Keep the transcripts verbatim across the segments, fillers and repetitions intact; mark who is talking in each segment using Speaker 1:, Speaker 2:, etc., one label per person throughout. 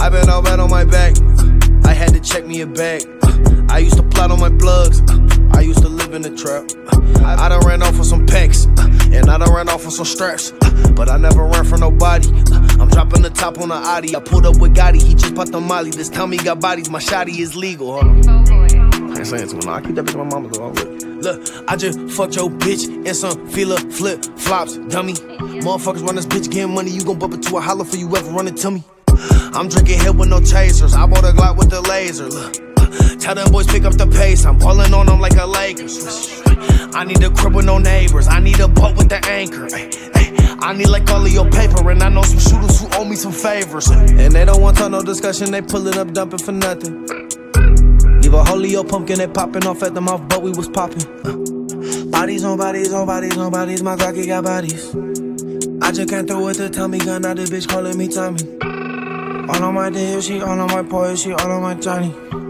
Speaker 1: I been all bad on my back. I had to check me a bag. I used to plot on my plugs. I used to live in the trap. I done ran off with some packs, and I done ran off with some straps. But I never ran for nobody. I'm dropping the top on the Audi. I pulled up with Gotti, he just popped the Molly. This time he got bodies, my shotty is legal. Hold on. I ain't saying too much. I keep that bitch with my mama though. Look, I just fucked your bitch in some fila flip flops, dummy. Motherfuckers run this bitch getting money. You gon' bump into a holler for you ever run into me. I'm drinking hit with no chasers. I bought a Glock with the laser. Look, tell them boys pick up the pace. I'm ballin' on them like a Lakers. I need a crib with no neighbors. I need a boat with the anchor. I need like all of your paper, and I know some shooters who owe me some favors. And they don't want to no discussion. They pullin' up, dumping for nothing. Leave a hole in your pumpkin, they popping off at the mouth, but we was popping. Uh, bodies on bodies on bodies on bodies, my Glocky got bodies. I just can't throw with the Tommy gun, now this bitch calling me Tommy. All on my deal, she all on my poise, she all on my Johnny.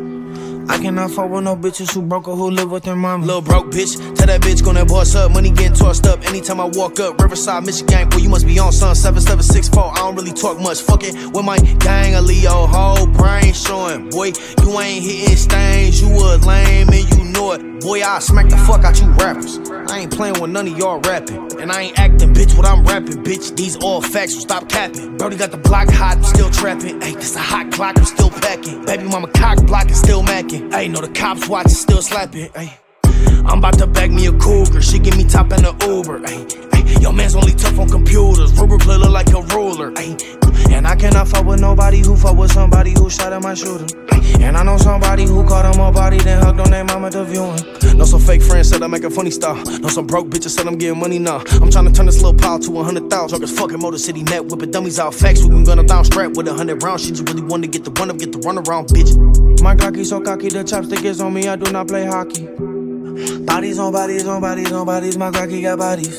Speaker 1: I cannot fuck with no bitches who broke or who live with their mama. Little broke bitch, tell that bitch gonna boss up. Money getting tossed up anytime I walk up. Riverside, Michigan, boy, you must be on son. seven seven six four, I don't really talk much. Fucking with my gang, a Leo, whole brain showing. Boy, you ain't hitting stains, you a lame and you know it. Boy, I smack the fuck out you rappers. I ain't playing with none of y'all rapping. And I ain't acting, bitch, what I'm rapping, bitch. These all facts, so stop capping. Brody got the block hot, I'm still trapping. Ayy, this a hot clock, I'm still packing. Baby mama cock blocking, still macking. Ayy, know the cops watching, still slapping. Ayy, I'm about to bag me a cougar. She give me top in the Uber. Ayy, ayy, your man's only tough on computers. Ruger play look like a ruler. Ayy, and I cannot fuck with nobody who fuck with somebody who shot at my shooter. And I know somebody who caught on my body, then hugged on their mama to viewing. Know some fake friends said I make a funny style. Know some broke bitches said I'm getting money now. I'm trying to turn this little pile to a hundred thousand. Truckers fucking Motor City net, whipping dummies out facts. We can gun her down strapped with a hundred rounds. She just really wanna get the run up, get the run around, bitch. My Glocky so cocky, the chopstick is on me, I do not play hockey. Bodies on bodies on bodies on bodies, my Glocky got bodies.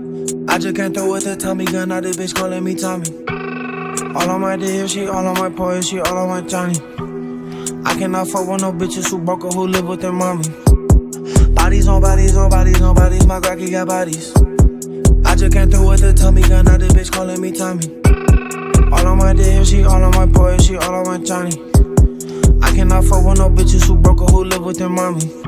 Speaker 1: I just can't throw with the Tommy gun, now this bitch calling me Tommy. All on my deal, she all on my poise, she all on my Johnny. I cannot fuck with no bitches who broke or who live with their mommy. Bodies on bodies on bodies on bodies, my Glocky got bodies. I just can't throw with the Tommy gun, now this bitch calling me Tommy. All on my deal, she all on my poise, she all on my Johnny. I cannot fuck with no bitches who broke or who live with their mommy.